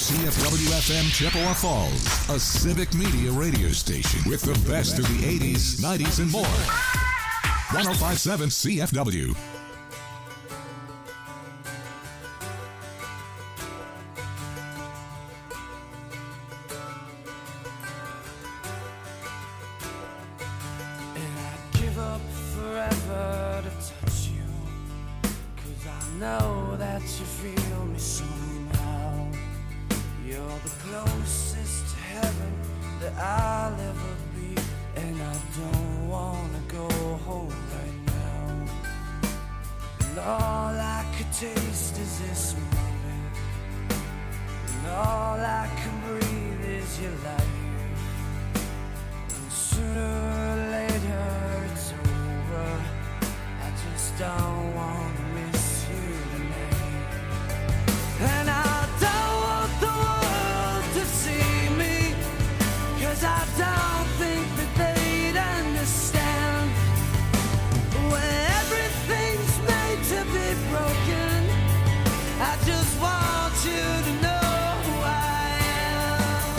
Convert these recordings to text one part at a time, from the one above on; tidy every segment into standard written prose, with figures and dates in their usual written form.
CFW-FM Chippewa Falls, a civic media radio station with the best of the 80s, 90s, and more. 105.7 CFW. And I'd give up forever to touch you, 'cause I know that you feel me somehow. You're the closest to heaven that I'll ever be, and I don't wanna go home right now. And all I could taste is this moment, and all I can breathe is your life. And sooner or later it's over, I just don't wanna miss you tonight. And I don't want the world to see me, 'cause I don't think that they'd understand. When everything's made to be broken, I just want you to know who I am.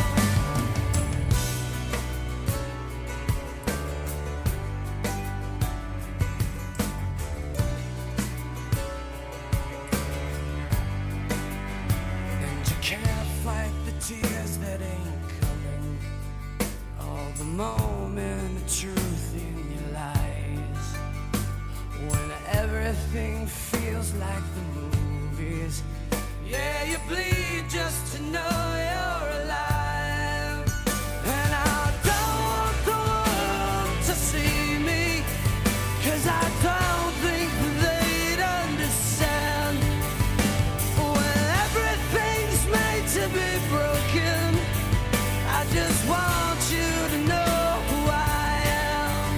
And you can't fight the tears that ain't coming, all the moment of truth in your lies. When everything feels like the movies, yeah, you bleed just to know you're alive. And I don't want the world to see me, 'cause I don't think they'd understand. When everything's made to be broken, I just want you to know who I am.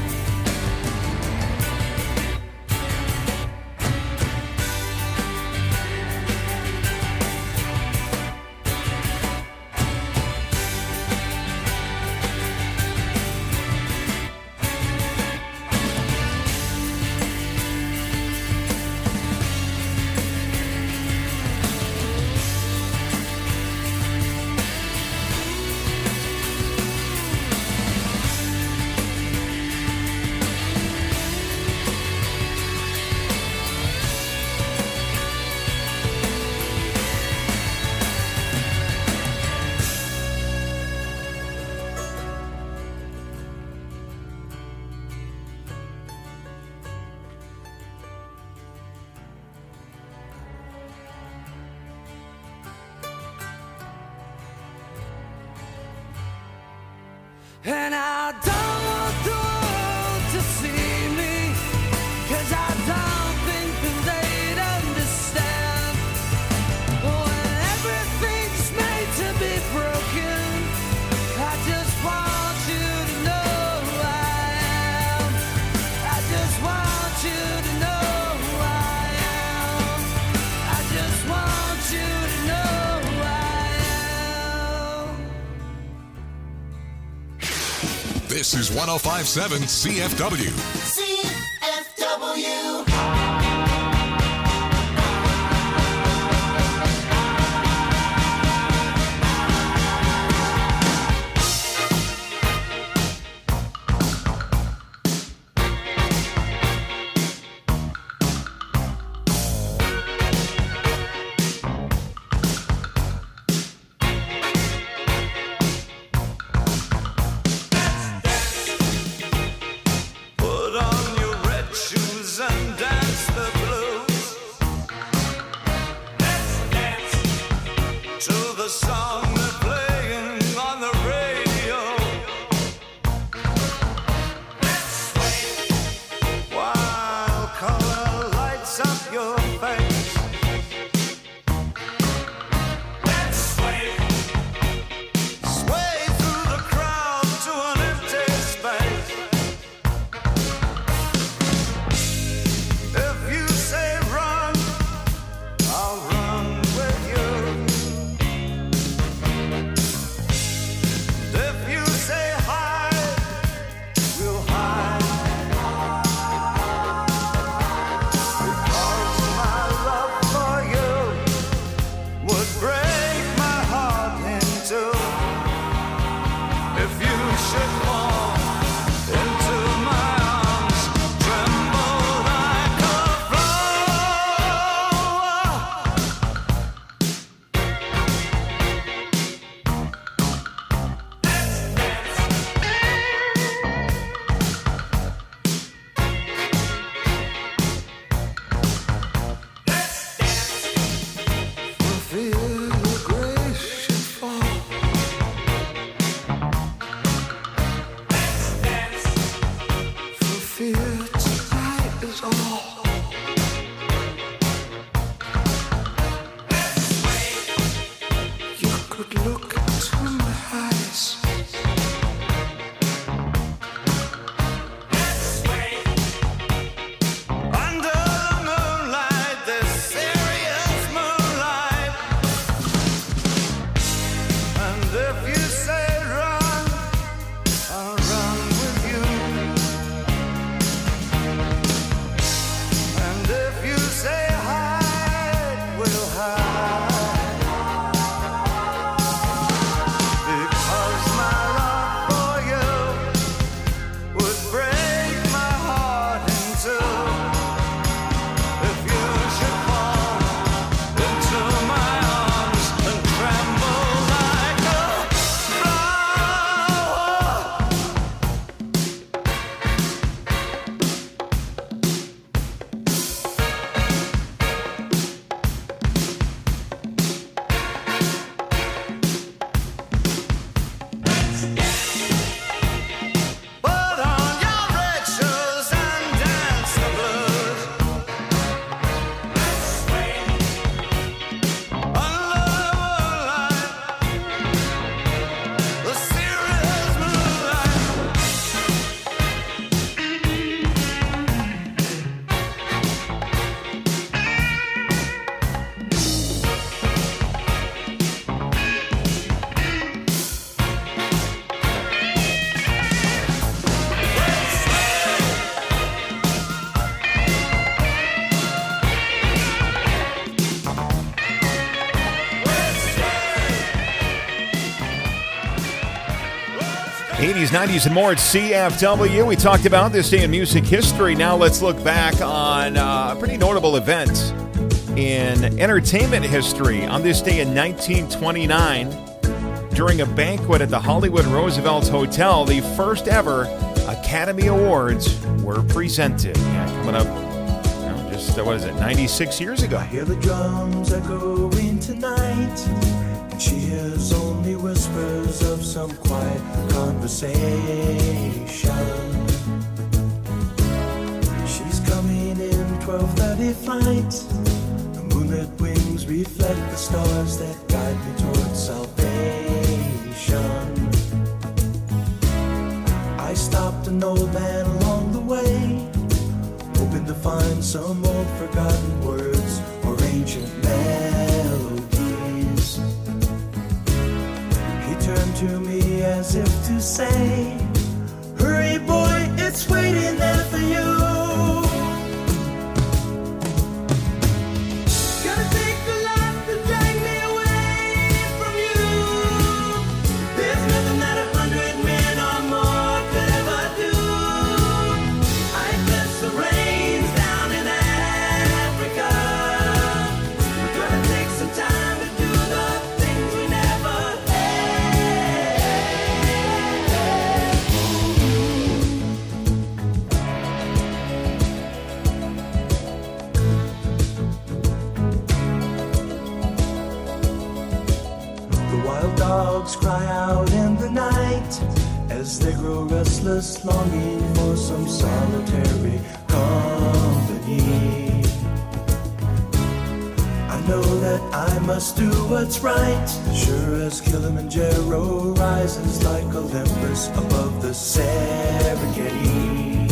And I don't want the world to see me, 'cause I don't think that they'd understand. When everything's made to be broken, I just want you to know who I am. I just want you to know who I am. I just want you to know who I am. This is 105.7 CFW. CFW. Put on your 80s, 90s, and more at CFW. We talked about this day in music history. Now let's look back on a pretty notable event in entertainment history. On this day in 1929, during a banquet at the Hollywood Roosevelt Hotel, the first ever Academy Awards were presented. Yeah, coming up, 96 years ago. I hear the drums echoing tonight, and she hears only whispers of some quiet conversation. She's coming in 12:30 flight. The moonlit wings reflect the stars that guide me towards salvation. I stopped an old man along the way, hoping to find some old forgotten words or ancient melodies. He turned to me as if to say, hurry boy, it's waiting there for you. Gonna take a lot to drag me away from you. There's nothing that 100 men or more could ever do. I bless the rains down in Africa. We're gonna take some time to do the things we never The wild dogs cry out in the night as they grow restless, longing for some solitary company. I know that I must do what's right, sure as Kilimanjaro rises like Olympus above the Serengeti.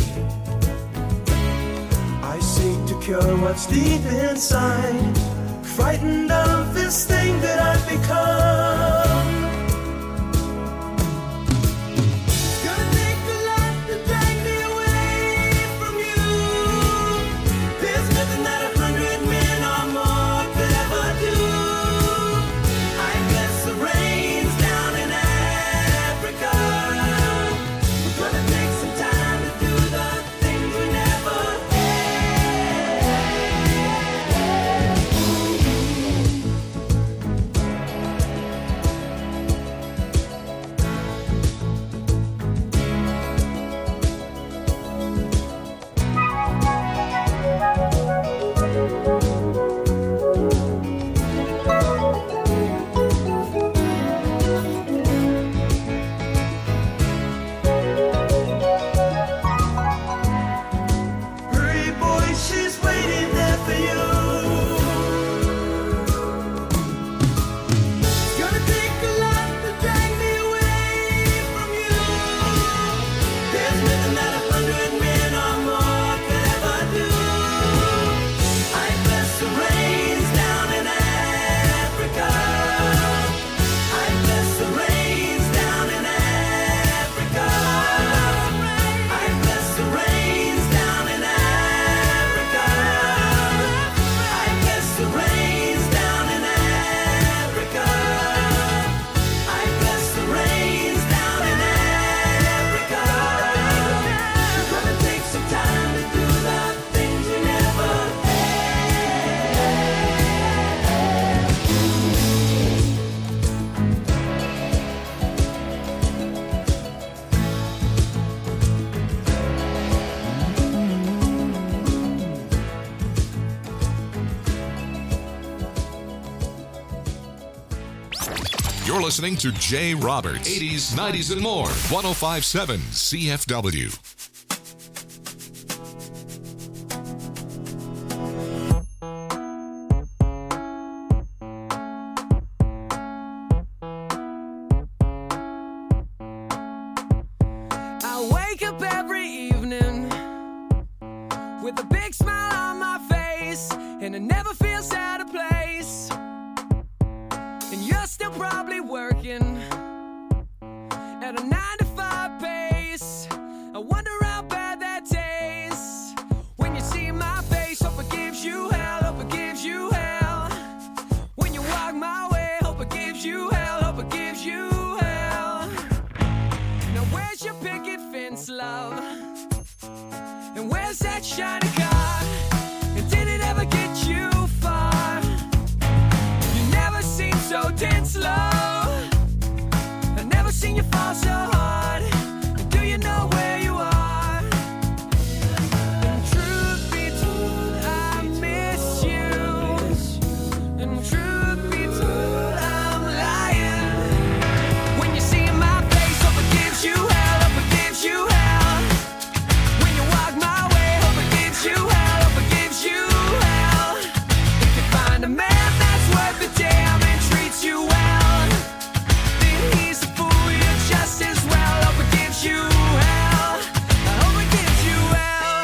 I seek to cure what's deep inside, frightened of this thing that I've become. It's gonna take a lot to drag me away from you. There's nothing that 100 men or more could ever do. I bless the rains down in Africa. We're gonna take some time to do the things we never Hurry, boy, she's waiting there for you. It's gonna take a lot to drag me away from you. There's nothing that 100 men or more could ever do. I bless the rains down in Africa. I bless the rains down in Africa. I bless the rains down in Africa. I bless the rains down in Africa. I bless the rains down in Africa. We're gonna take some time to do the things we never You're listening to Jay Roberts. 80s, 90s, and more. 1057 CFW. I wake up every evening with a big smile on my face, and it never feels out of place. And you're still probably working at a 9-to-5 pace. I wonder how bad that tastes when you see my face. Hope it gives you hell, hope it gives you hell. When you walk my way, hope it gives you hell, hope it gives you hell. Now where was that shiny car? And did it ever get you far? You never seemed so dead slow. I've never seen you fall so hard. Do you know where you are? And truth be told, I miss you. And truth be told, I'm lying. When you see my face, hope it gives you hell, hope it gives you hell. When you walk my way, hope it gives you hell, hope it gives you hell. If you find a man that's worth the damn and treats you well, then he's a fool, you're just as well. Hope it gives you hell, I hope it gives you hell.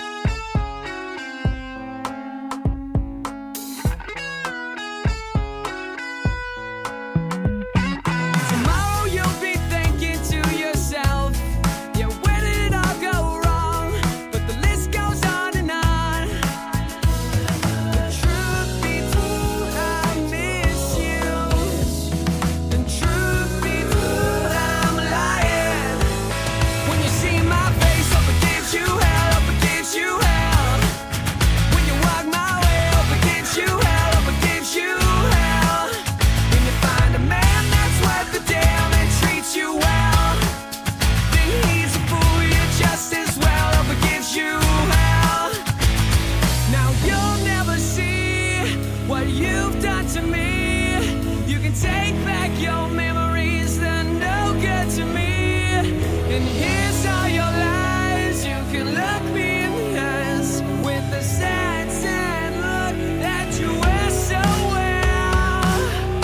Tomorrow you'll be thinking to yourself, yeah, where did it all go wrong? But the list goes on and on. The truth be told, I miss you. And truth be told, I'm lying. When you see my face, hope it gives you hell, hope it gives you hell. When you walk my way, hope it gives you hell, hope it gives you hell. When you find a man that's worth the damn and treats you well, then he's a fool, you're just as well. Hope it gives you hell. Now you'll never see what you've done to me. You can take back your memories, they're no good to me. And here's all your lies. You can look me in the eyes with the sad, sad look that you wear so well.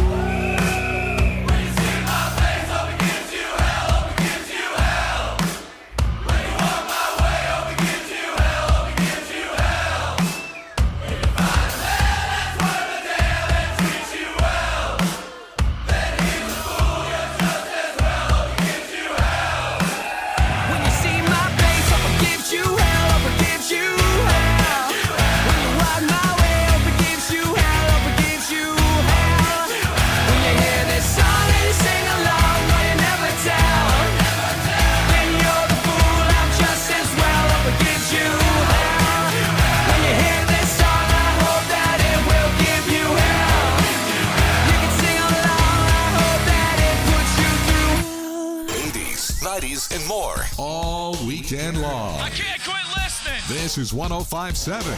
When you see my face, hope it gives you hell, hope it gives you hell. When you walk my way, hope it gives you hell, hope it gives you hell. When you find a man that's worth the damn and treats you well, then he's a fool, you're just as well. Hope it gives you hell. When you see my face, hope it gives you hell, hope it gives you hell. When you walk my way, hope it gives you hell, hope it gives you hell. When you hear this song and you sing along, but you never tell, then you're the fool, I'm just as well. Hope it gives you hell. When you hear this song, I hope that it will give you hell. You can sing along, I hope that it puts you through hell. 80s, 90s, and more. All weekend long. I can't quit listening. This is 1057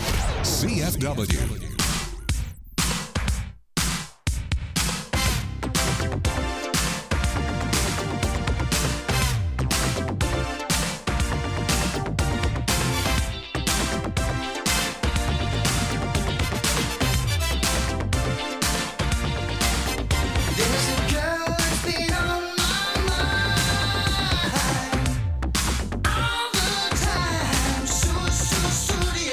CFW. There's a girl that's been on my mind all the time. Studio.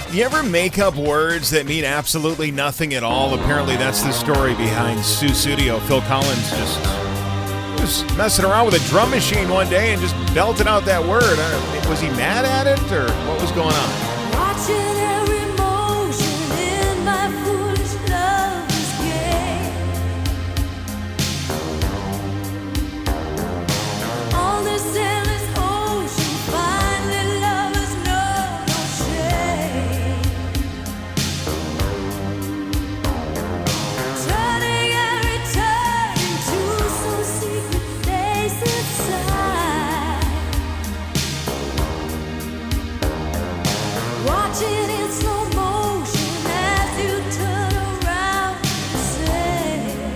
You ever make up words that mean absolutely nothing at all? Apparently, that's the story behind Sussudio. Phil Collins just was messing around with a drum machine one day and just belted out that word. Was he mad at it, or what was going on? Watching every motion in my foolish lover's game. On this endless ocean, finally lovers know no shame. Turning every turn into some secret place inside. Watching in slow motion as you turn around and say,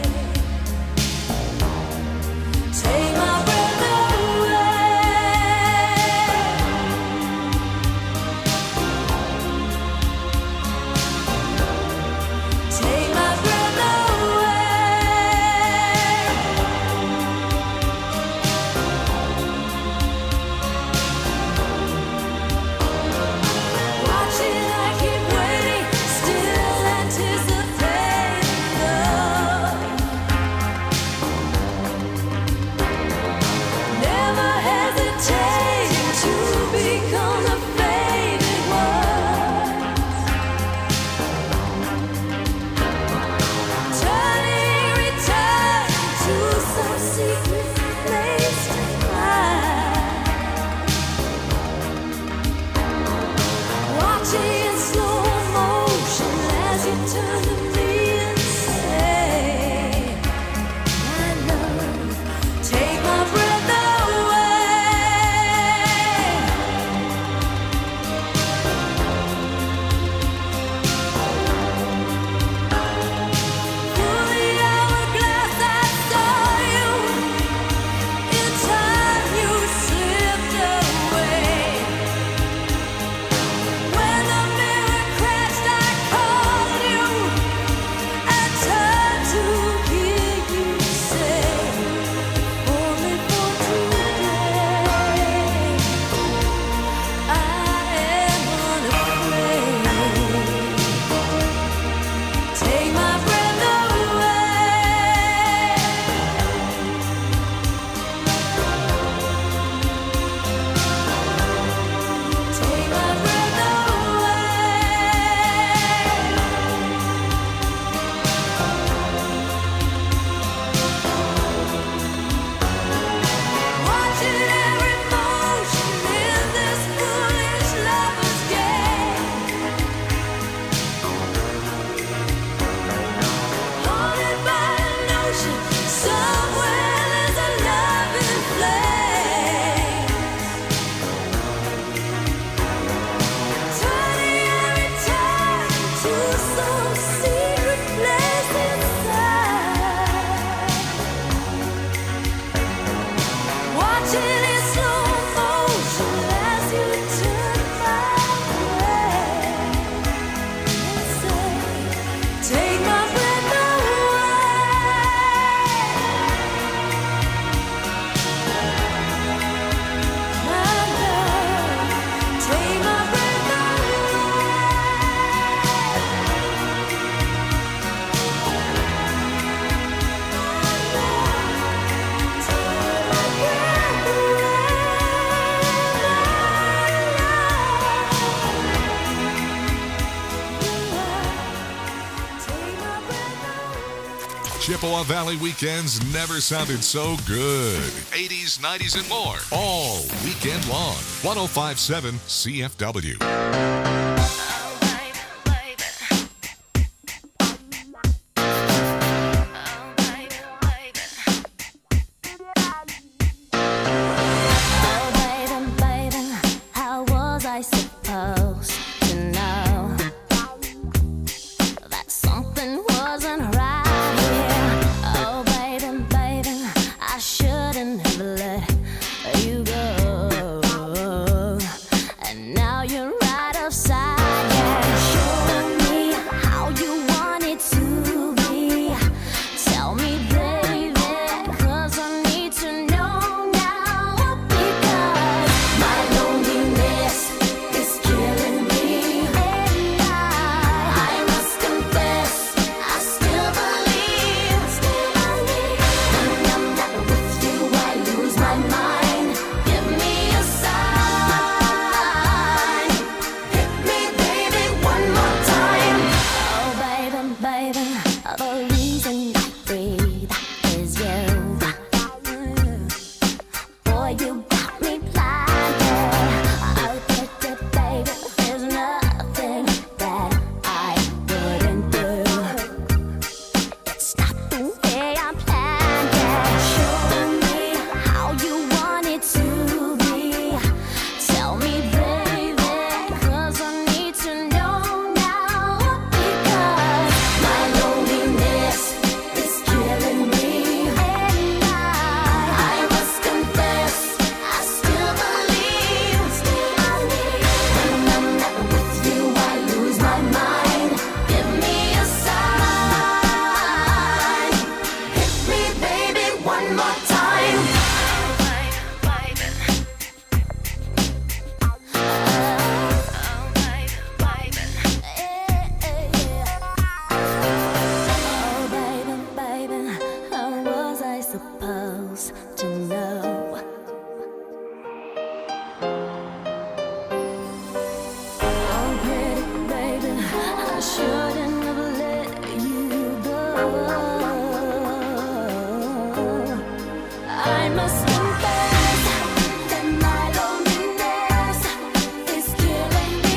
take my breath away. Take my breath Watching, I keep waiting, still anticipating love. Never hesitating to become the faded one. Turning, returning to some secret place to find. Watching in slow motion as you turn to me and say, my love, take my breath away. Through the hourglass I saw you. In time you slipped away. When the mirror crashed, I called you. I turned to hear you say, only for today. I am unafraid. Take my breath away. Take my breath away. Watching every motion in this foolish lover's game. Haunted by a notion, somewhere there's a love in flame. Turning every turn to some secret place inside. Watching in slow motion as you turn my way and say, take my breath away. My love, take my breath Chippewa Valley weekends never sounded so good. 80s, 90s, and more. All weekend long. 1057 CFW. Oh, baby, baby, how was I supposed to know that something wasn't right here? Oh, baby, baby, I shouldn't have let you go. And now you're right upside shouldn't have let you go. I must confess that my loneliness is killing me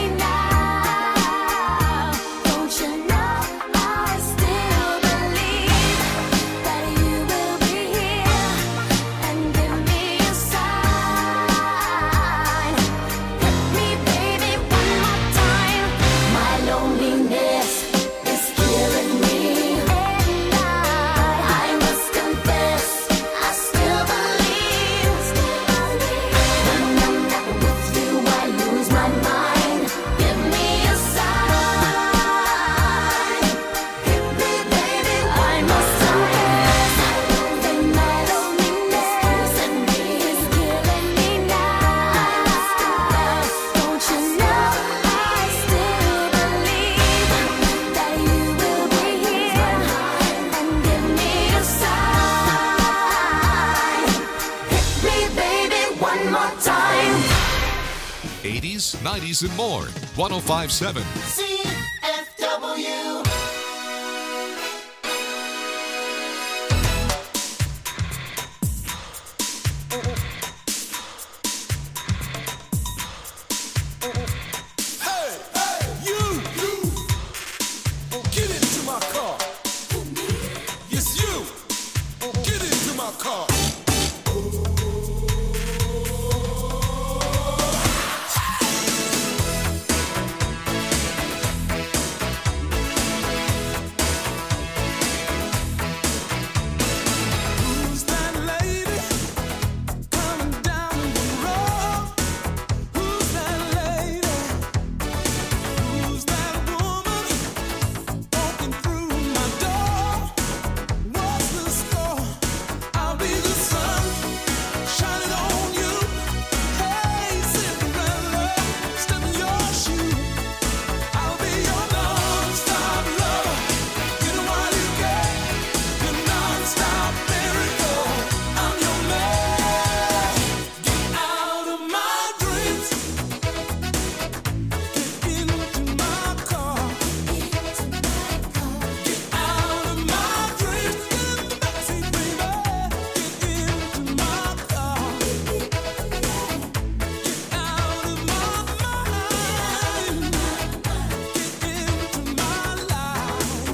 now. Don't you know I still believe that you will be here and give me a sign. Hit me, baby, one more time. My loneliness is killing me, and I must confess I still believe. When I'm not with you, I lose my mind. Give me a sign. Hit me, baby, I must confess that my loneliness is killing me now. Don't you know I still believe that you will be here and give me a sign. Hit me, baby, one more time. 80s, 90s, and more. 1057 CFW. Hey, you, get into my car. Yes, you, get into my car. Who's that lady coming down the road? Who's that lady? Who's that woman walking through my door? What's the score? I'll be the sun shining on you. Hey, Cinderella, step in your shoe. I'll be your non-stop lover. Get it while you can. Your non-stop miracle. I'm your man. Get out of my dreams. Get into my car. Get out of my dreams. Get in the backseat, baby. Get into my car. Get out of my mind. Get into my life.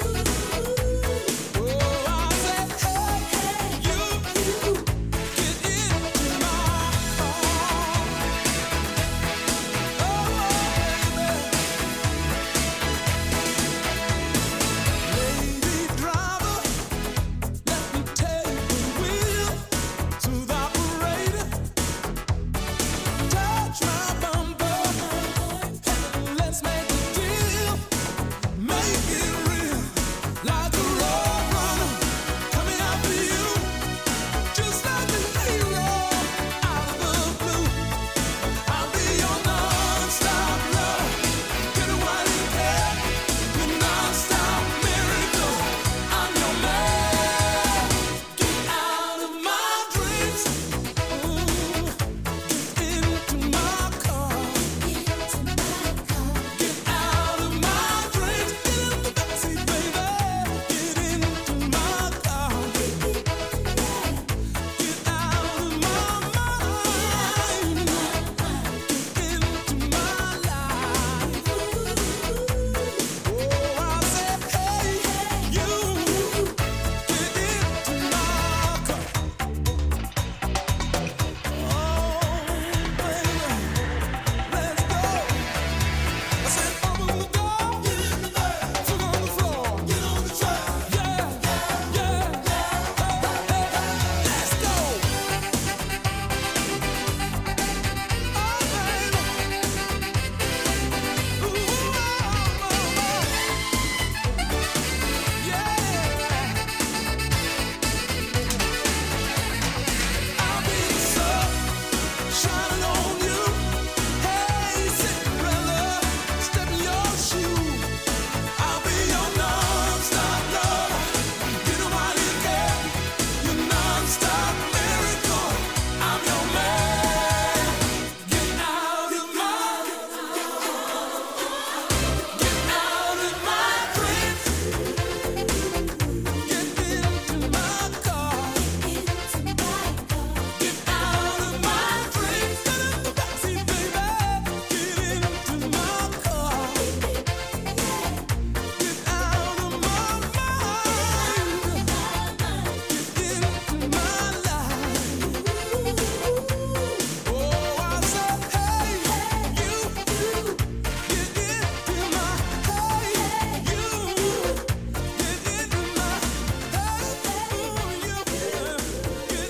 Oh, I said, hey, you, get into my car. Lady driver, let me take the wheel to the operator. Touch my bumper, let's make a deal. Make it real, like a road runner coming after you. Just like a hero out of the blue. I'll be your non-stop love. Get it while you can. Your non-stop miracle. I'm your man. Get out of my dreams. Get into my car. Get out of my dreams. Get in the backseat, baby. Get into my car. Get out of my mind. Get into my life. Oh, I said, hey, you, get into my car. Oh, baby, let's go. I said, open the door, get in the bed, foot on the floor, get on the track, yeah, yeah, let's go. I'll be the sun shining on you. Hey, Cinderella, step in your shoe. I'll be your non-stop lover. Get it while you can. Your non-stop miracle. I'm your man. Get out of my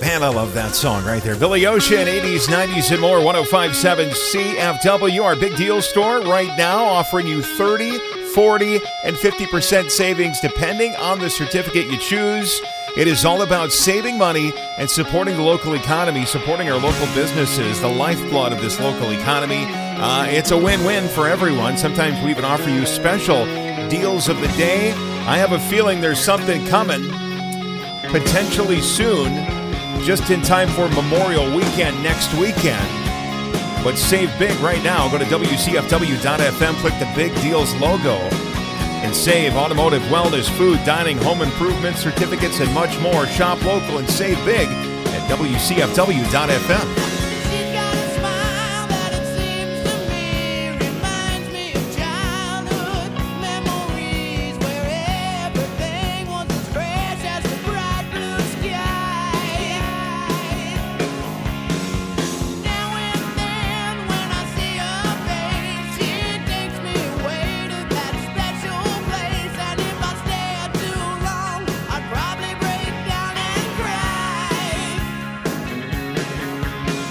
Man, I love that song right there. Billy Ocean, 80s, 90s, and more. 105.7 CFW, our big deal store right now, offering you 30, 40, and 50% savings depending on the certificate you choose. It is all about saving money and supporting the local economy, supporting our local businesses, the lifeblood of this local economy. It's a win-win for everyone. Sometimes we even offer you special deals of the day. I have a feeling there's something coming potentially soon, just in time for Memorial Weekend next weekend. But save big right now. Go to WCFW.FM, click the Big Deals logo, and save automotive, wellness, food, dining, home improvement, certificates, and much more. Shop local and save big at WCFW.FM. She's got a smile that it seems to me reminds me of childhood memories where everything was as fresh as the bright blue sky. Now and then when I see her face, she takes me away to that special place. And if I stay too long, I'd probably break down and cry.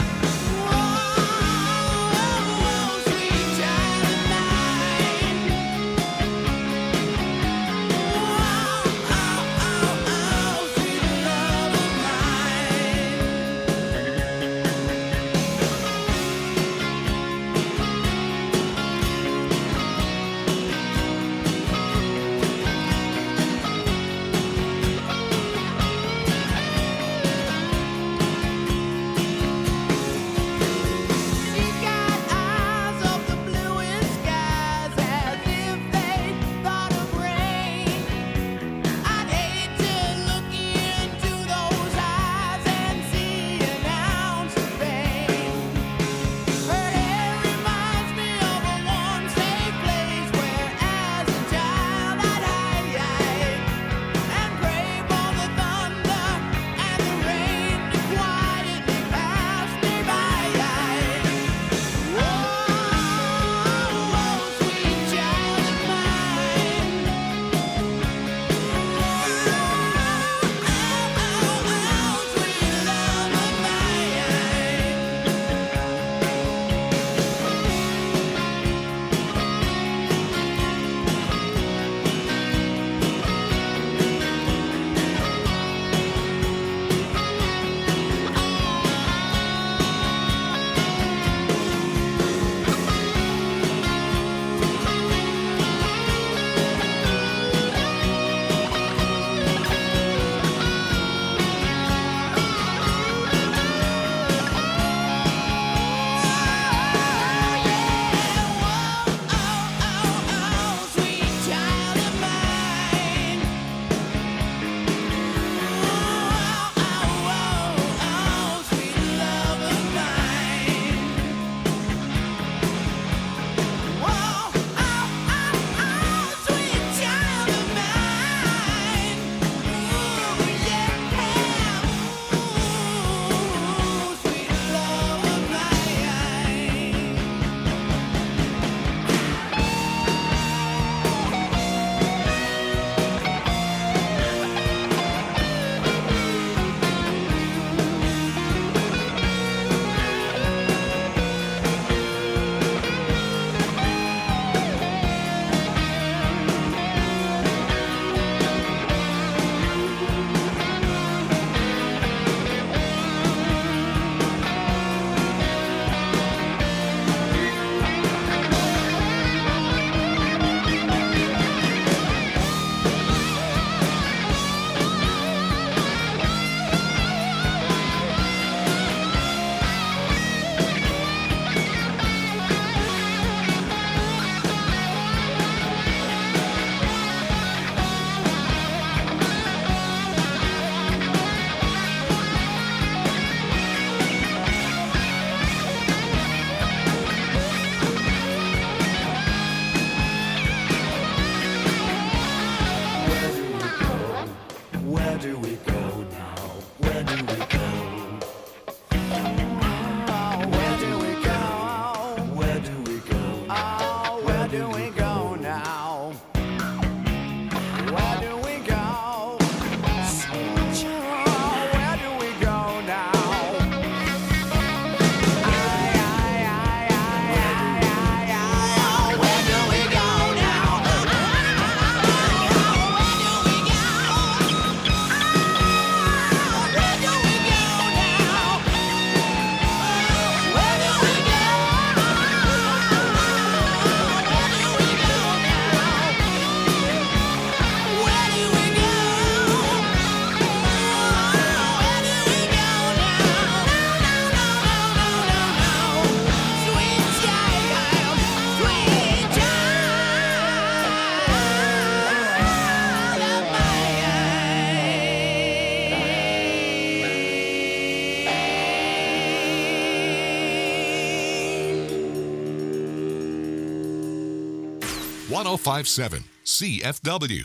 1057 CFW.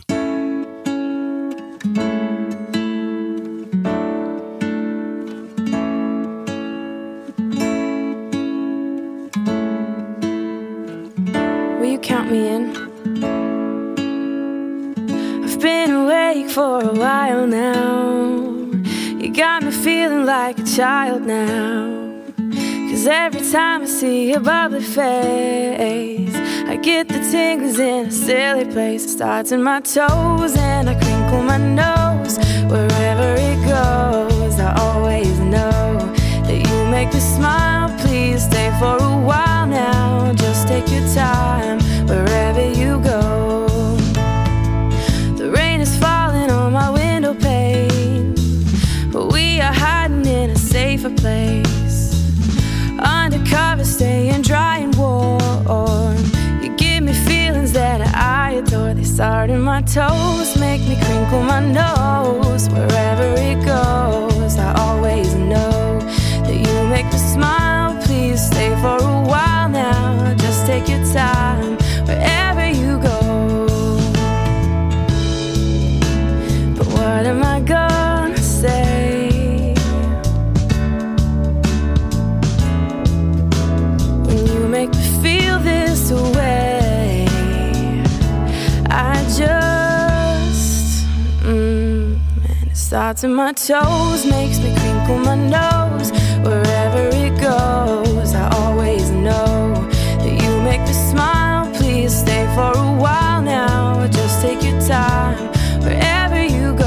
Will you count me in? I've been awake for a while now. You got me feeling like a child now. 'Cause every time I see your bubbly face, I get the tingles in a silly place. It starts in my toes and I crinkle my nose. Wherever it goes, I always know that you make me smile. Please stay for a while now. Just take your time wherever you go. The rain is falling on my window pane, but we are hiding in a safer place. Undercover, staying dry and warm. You give me feelings that I adore. They start in my toes, make me crinkle my nose. Wherever it goes, I always know that you make me smile. Please stay for a while now. Just take your time wherever you go. But what am I gonna say? Make me feel this way. I just and it starts in my toes, makes me crinkle my nose. Wherever it goes, I always know that you make me smile. Please stay for a while now. Just take your time wherever you go.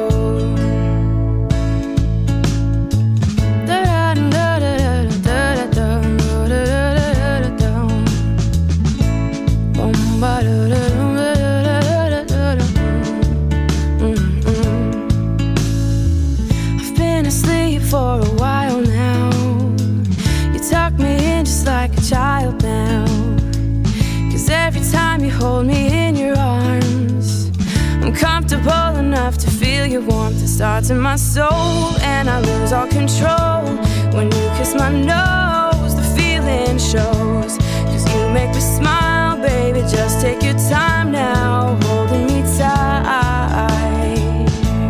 I've been asleep for a while now. You tuck me in just like a child now. 'Cause every time you hold me in your arms, I'm comfortable enough to feel your warmth. It starts in my soul and I lose all control. When you kiss my nose, the feeling shows. 'Cause you make me smile, baby, just take your time now, holding me tight.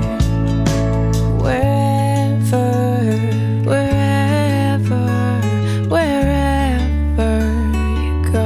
Wherever, wherever, wherever you go.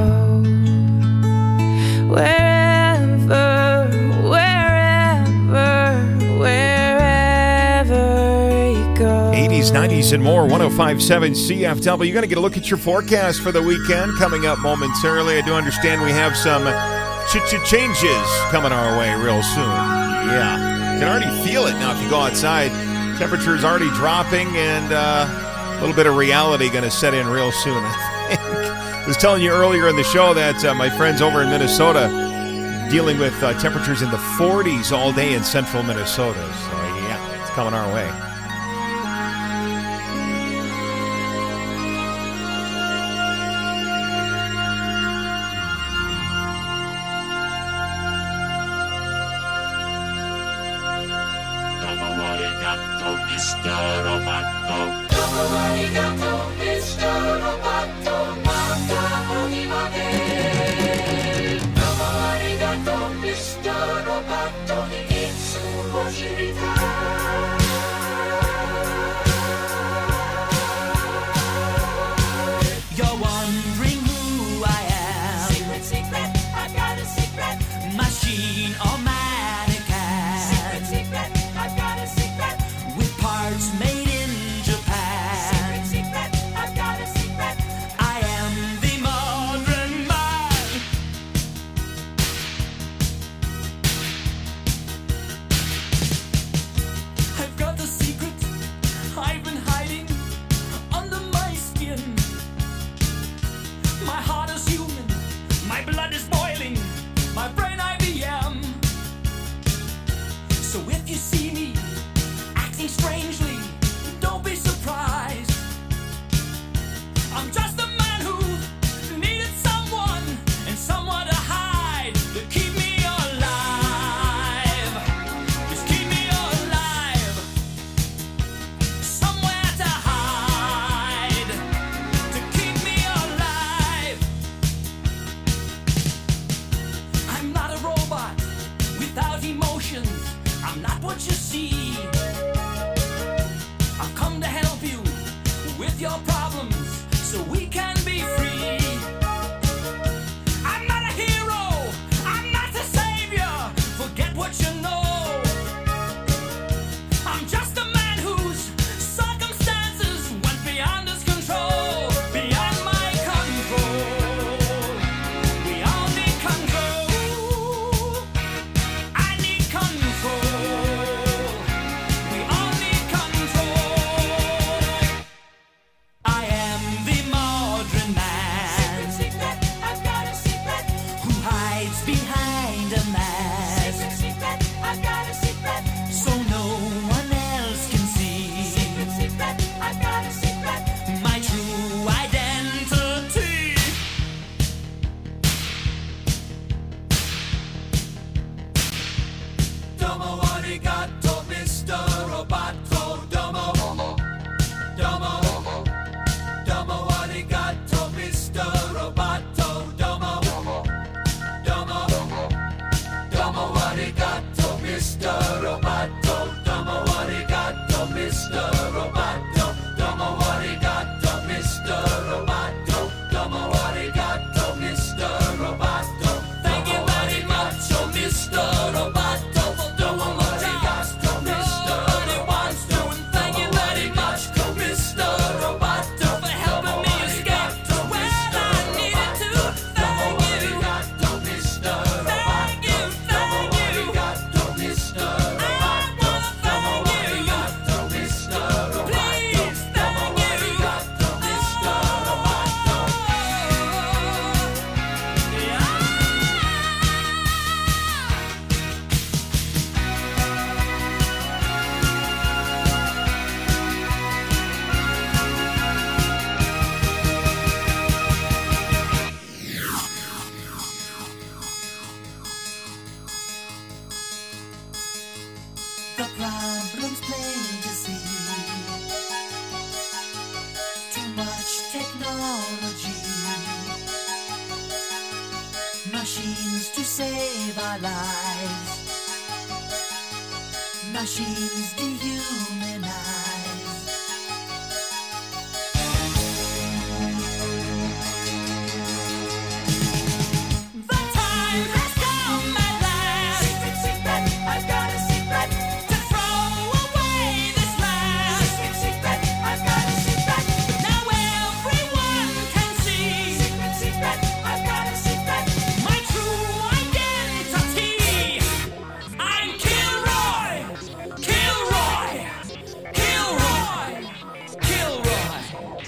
Wherever, wherever, wherever you go. 80s, 90s, and more. 1057 CFW. You're going to get a look at your forecast for the weekend coming up momentarily. I do understand we have some changes coming our way real soon. Yeah. You can already feel it now if you go outside. Temperature's already dropping, and a little bit of reality going to set in real soon, I think. I was telling you earlier in the show that my friends over in Minnesota dealing with temperatures in the 40s all day in central Minnesota. So, yeah, it's coming our way. You're wondering who I am. Secret, secret, I've got a secret. Machine or mannequin. Secret, secret, I've got a secret. With parts made in Japan. Secret, secret, I've got a secret. technology. Machines to save our lives. Machines dehumanize. The time has come at last. Secret, secret, I've got a secret. To throw away this last. Secret, secret, I've got a secret. Now everyone can see. Secret, secret, I've got a secret. My true identity. I'm Kilroy. Kilroy. Kilroy. Kilroy.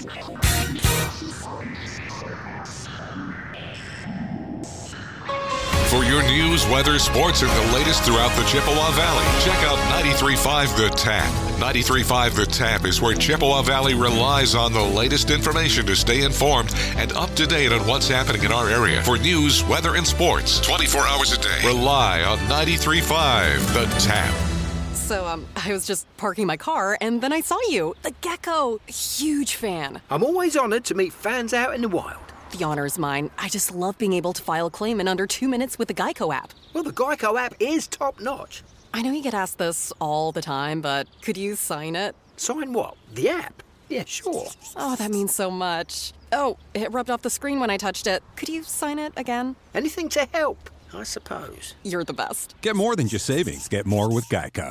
For your news, weather, sports, and the latest throughout the Chippewa Valley, check out 93.5 The Tap. 93.5 The Tap is where Chippewa Valley relies on the latest information to stay informed and up to date on what's happening in our area. For news, weather, and sports, 24 hours a day, rely on 93.5 The Tap. So, I was just parking my car, and then I saw you. The Gecko. Huge fan. I'm always honored to meet fans out in the wild. The honor is mine. I just love being able to file a claim in under 2 minutes with the Geico app. Well, the Geico app is top-notch. I know you get asked this all the time, but could you sign it? Sign what? The app? Yeah, sure. Oh, that means so much. Oh, it rubbed off the screen when I touched it. Could you sign it again? Anything to help, I suppose. You're the best. Get more than just savings. Get more with Geico.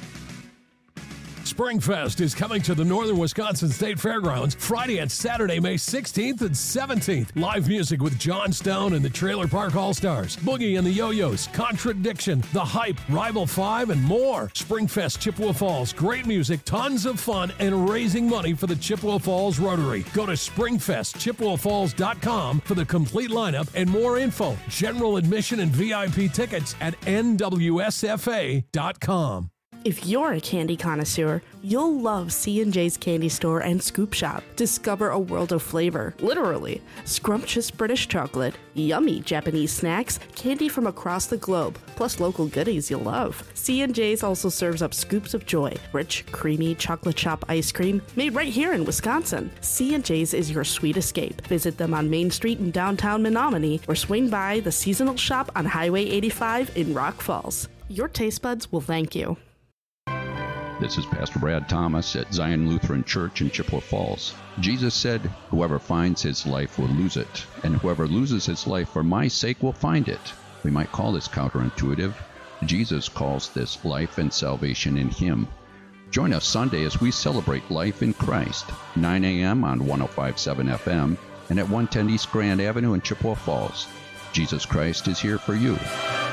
Springfest is coming to the Northern Wisconsin State Fairgrounds Friday and Saturday, May 16th and 17th. Live music with John Stone and the Trailer Park All-Stars, Boogie and the Yo-Yos, Contradiction, The Hype, Rival 5, and more. Springfest Chippewa Falls, great music, tons of fun, and raising money for the Chippewa Falls Rotary. Go to springfestchippewafalls.com for the complete lineup and more info. General admission and VIP tickets at nwsfa.com. If you're a candy connoisseur, you'll love C&J's Candy Store and Scoop Shop. Discover a world of flavor, literally. Scrumptious British chocolate, yummy Japanese snacks, candy from across the globe, plus local goodies you'll love. C&J's also serves up scoops of joy, rich, creamy chocolate chop ice cream made right here in Wisconsin. C&J's is your sweet escape. Visit them on Main Street in downtown Menominee or swing by the seasonal shop on Highway 85 in Rock Falls. Your taste buds will thank you. This is Pastor Brad Thomas at Zion Lutheran Church in Chippewa Falls. Jesus said, "Whoever finds his life will lose it, and whoever loses his life for my sake will find it." We might call this counterintuitive. Jesus calls this life and salvation in him. Join us Sunday as we celebrate life in Christ, 9 a.m. on 105.7 FM and at 110 East Grand Avenue in Chippewa Falls. Jesus Christ is here for you.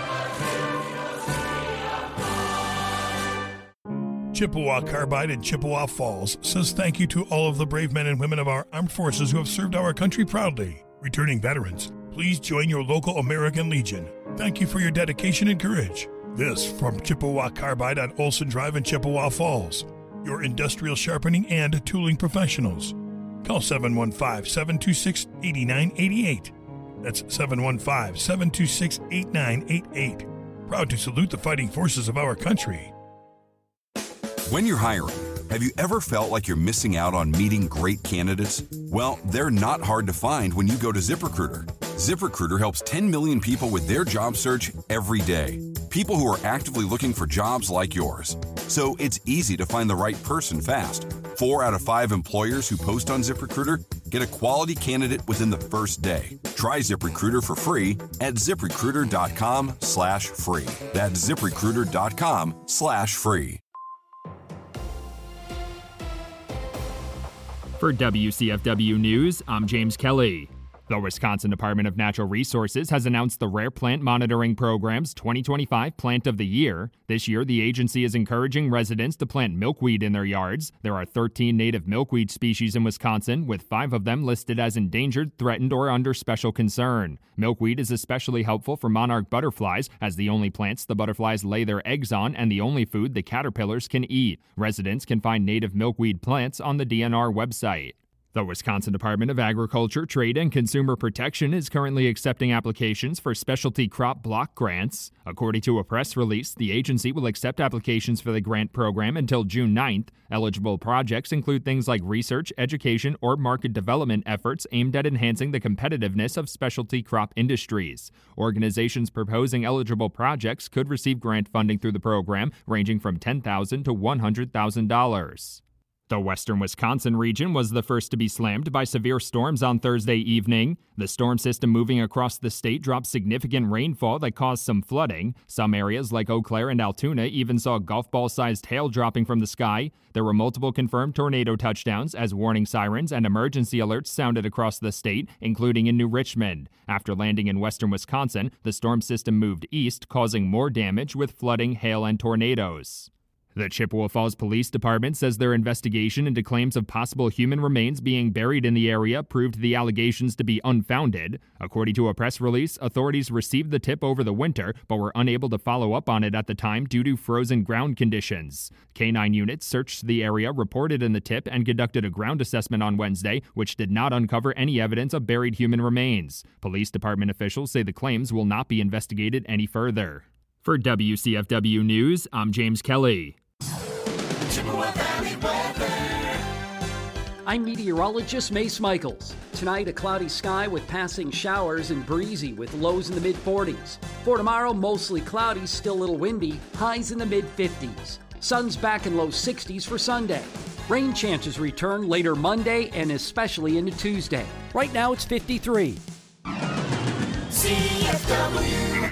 Chippewa Carbide in Chippewa Falls says thank you to all of the brave men and women of our armed forces who have served our country proudly. Returning veterans, please join your local American Legion. Thank you for your dedication and courage. This from Chippewa Carbide on Olson Drive in Chippewa Falls, your industrial sharpening and tooling professionals. Call 715-726-8988. That's 715-726-8988. Proud to salute the fighting forces of our country. When you're hiring, have you ever felt like you're missing out on meeting great candidates? Well, they're not hard to find when you go to ZipRecruiter. ZipRecruiter helps 10 million people with their job search every day. People who are actively looking for jobs like yours. So it's easy to find the right person fast. 4 out of 5 employers who post on ZipRecruiter get a quality candidate within the first day. Try ZipRecruiter for free at ZipRecruiter.com/free. That's ZipRecruiter.com/free. For WCFW News, I'm James Kelly. The Wisconsin Department of Natural Resources has announced the Rare Plant Monitoring Program's 2025 Plant of the Year. This year, the agency is encouraging residents to plant milkweed in their yards. There are 13 native milkweed species in Wisconsin, with 5 of them listed as endangered, threatened, or under special concern. Milkweed is especially helpful for monarch butterflies, as the only plants the butterflies lay their eggs on and the only food the caterpillars can eat. Residents can find native milkweed plants on the DNR website. The Wisconsin Department of Agriculture, Trade, and Consumer Protection is currently accepting applications for specialty crop block grants. According to a press release, the agency will accept applications for the grant program until June 9th. Eligible projects include things like research, education, or market development efforts aimed at enhancing the competitiveness of specialty crop industries. Organizations proposing eligible projects could receive grant funding through the program, ranging from $10,000 to $100,000. The western Wisconsin region was the first to be slammed by severe storms on Thursday evening. The storm system moving across the state dropped significant rainfall that caused some flooding. Some areas like Eau Claire and Altoona even saw golf ball-sized hail dropping from the sky. There were multiple confirmed tornado touchdowns as warning sirens and emergency alerts sounded across the state, including in New Richmond. After landing in western Wisconsin, the storm system moved east, causing more damage with flooding, hail, and tornadoes. The Chippewa Falls Police Department says their investigation into claims of possible human remains being buried in the area proved the allegations to be unfounded. According to a press release, authorities received the tip over the winter, but were unable to follow up on it at the time due to frozen ground conditions. K-9 units searched the area reported in the tip and conducted a ground assessment on Wednesday, which did not uncover any evidence of buried human remains. Police department officials say the claims will not be investigated any further. For WCFW News, I'm James Kelly. Chippewa Valley weather. I'm meteorologist Mace Michaels. Tonight, a cloudy sky with passing showers and breezy with lows in the mid-40s. For tomorrow, mostly cloudy, still a little windy, highs in the mid-50s. Sun's back in low 60s for Sunday. Rain chances return later Monday and especially into Tuesday. Right now, it's 53. CFW.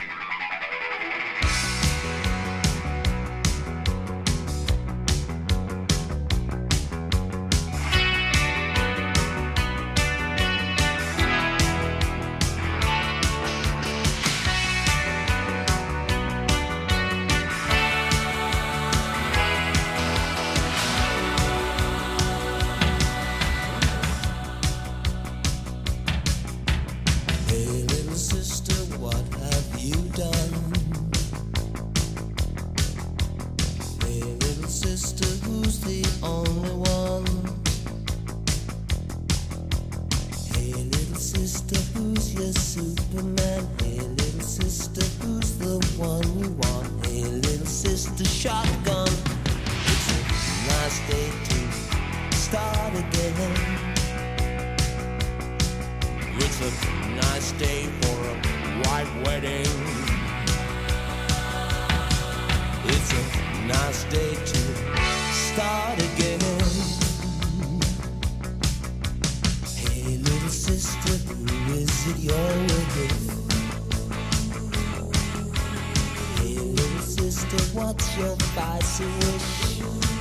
What's your spicy wish?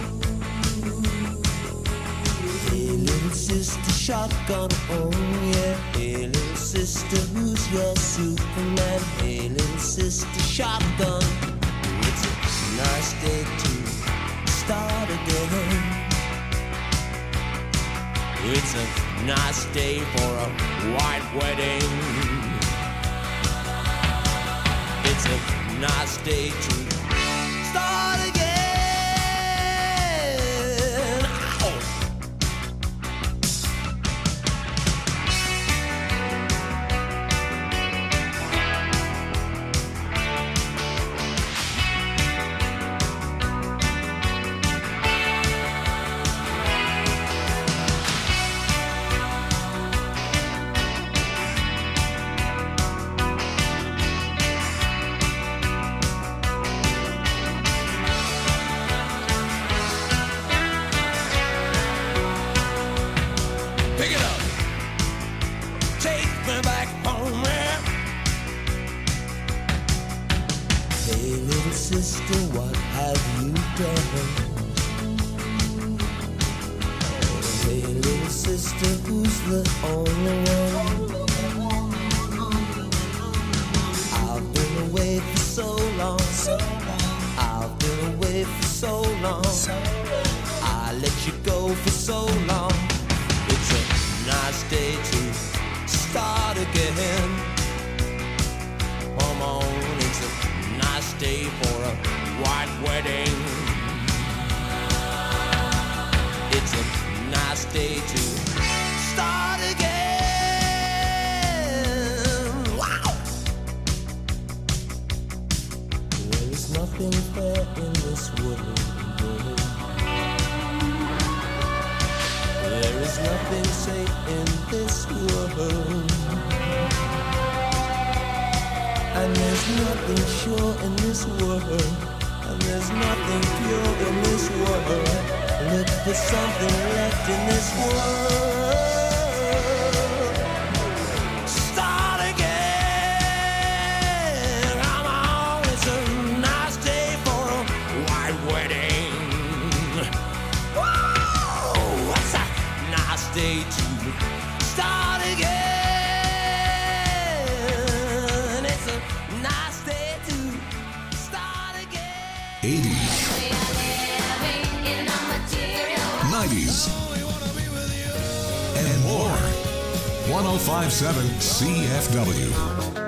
Hey, little sister, shotgun, oh yeah. Hey, little sister, who's your Superman? Hey, little sister, shotgun. It's a nice day to start again. It's a nice day for a white wedding. It's a nice day to start again. Ow. Pick it up. Take me back home, yeah. Hey, little sister, what have you done? Hey, little sister, who's the only one? I've been away for so long. I've been away for so long. I let you go for so long. It's a nice day to start again. Come on, it's a nice day for a white wedding. It's a nice day to nothing fair in this world. There is nothing safe in this world. And there's nothing sure in this world. And there's nothing pure in this world. Look for something left in this world. Start again. Come on, it's a nice day for a white wedding. Whoa, what's a nice day to start again? It's a nice day to start again. 80s, 90s, and more. 105.7 CFW.